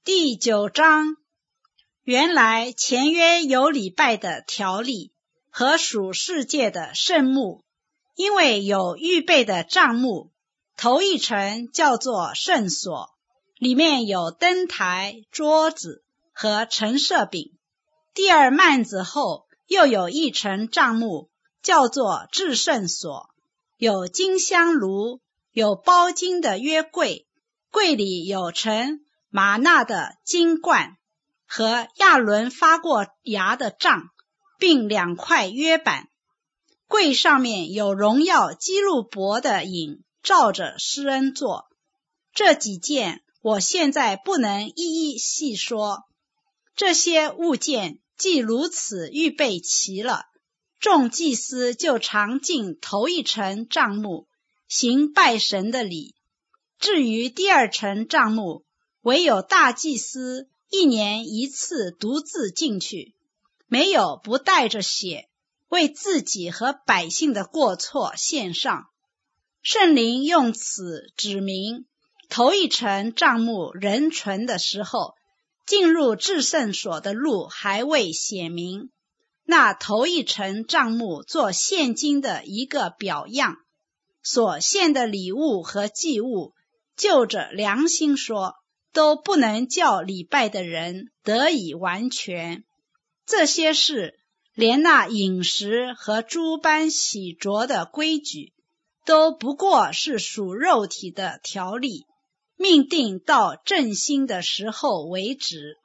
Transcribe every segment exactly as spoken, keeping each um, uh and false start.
第九章，原来前约有礼拜的条例和属世界的圣幕，因为有预备的帐幕，头一层叫做圣所，里面有灯台、桌子和陈设饼。第二幔子后又有一层帐幕，叫做至圣所，有金香炉，有包金的约柜，柜里有盛玛纳的金罐和亚伦发过芽的杖，并两块约板。柜上面有荣耀基路伯的影照着施恩座。这几件我现在不能一一细说。这些物件既如此预备齐了，众祭司就常进头一层帐幕，行拜神的礼。至于第二层帐幕，唯有大祭司一年一次独自进去，没有不带着血，为自己和百姓的过错献上。圣灵用此指明，头一层帐幕仍存的时候，进入至圣所的路还未显明。那头一层帐幕做现今的一个表样，所献的礼物和祭物，就着良心说，都不能叫礼拜的人得以完全。这些事，连那饮食和诸般洗濯的规矩，都不过是属肉体的条例，命定到振兴的时候为止。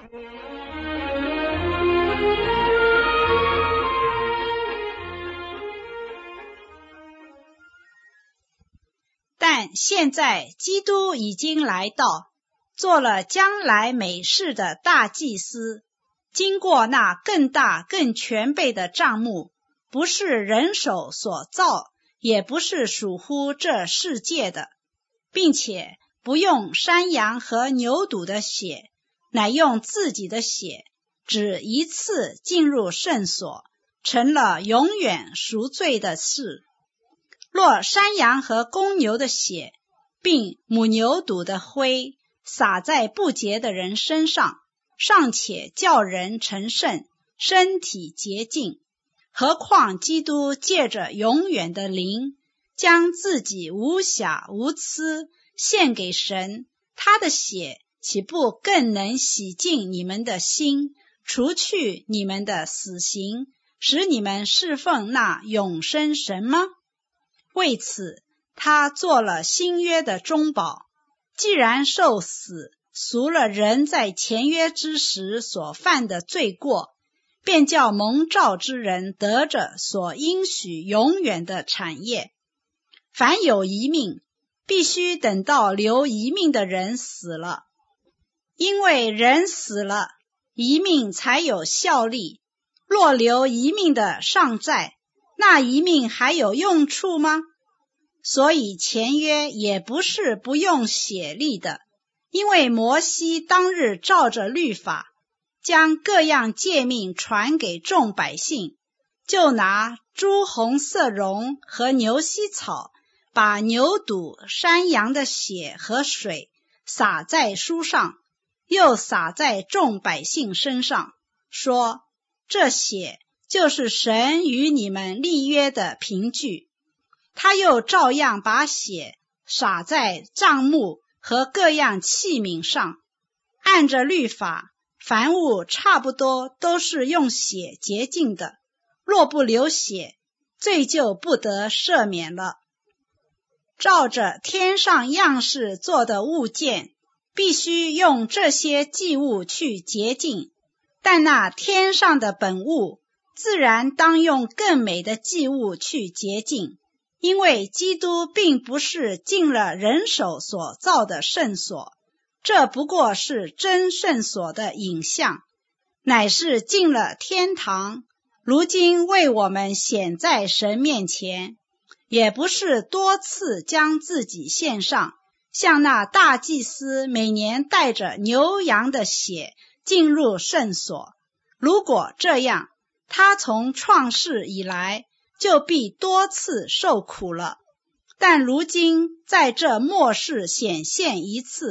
但现在基督已经来到，做了将来美事的大祭司，经过那更大更全备的帐幕，不是人手所造，也不是属乎这世界的，并且不用山羊和牛犊的血，乃用自己的血，只一次进入圣所，成了永远赎罪的事。若山羊和公牛的血，并母牛犊的灰，洒在不洁的人身上，尚且叫人成圣，身体洁净，何况基督借着永远的灵，将自己无瑕无疵献给神，他的血岂不更能洗净你们的心，除去你们的死刑，使你们侍奉那永生神吗？为此他做了新约的中保，既然受死，赎了人在前约之时所犯的罪过，便叫蒙召之人得着所应许永远的产业。凡有遗命，必须等到留遗命的人死了，因为人死了，遗命才有效力。若留遗命的尚在，那遗命还有用处吗？所以前约也不是不用血立的，因为摩西当日照着律法，将各样诫命传给众百姓，就拿朱红色绒和牛膝草，把牛犊、山羊的血和水洒在书上，又洒在众百姓身上，说：这血就是神与你们立约的凭据。他又照样把血洒在帐幕和各样器皿上。按着律法，凡物差不多都是用血洁净的，若不流血，罪就不得赦免了。照着天上样式做的物件，必须用这些祭物去洁净，但那天上的本物，自然当用更美的祭物去洁净。因为基督并不是进了人手所造的圣所，这不过是真圣所的影像，乃是进了天堂，如今为我们显在神面前，也不是多次将自己献上，像那大祭司每年带着牛羊的血进入圣所。如果这样，他从创世以来就必多次受苦了，但如今在这末世显现一次，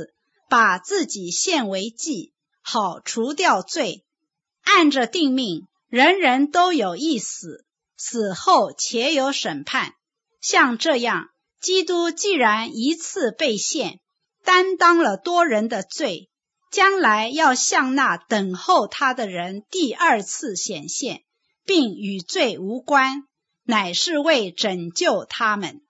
把自己献为祭，好除掉罪。按着定命，人人都有一死，死后且有审判。像这样，基督既然一次被献，担当了多人的罪，将来要向那等候他的人第二次显现，并与罪无关，乃是为拯救他们。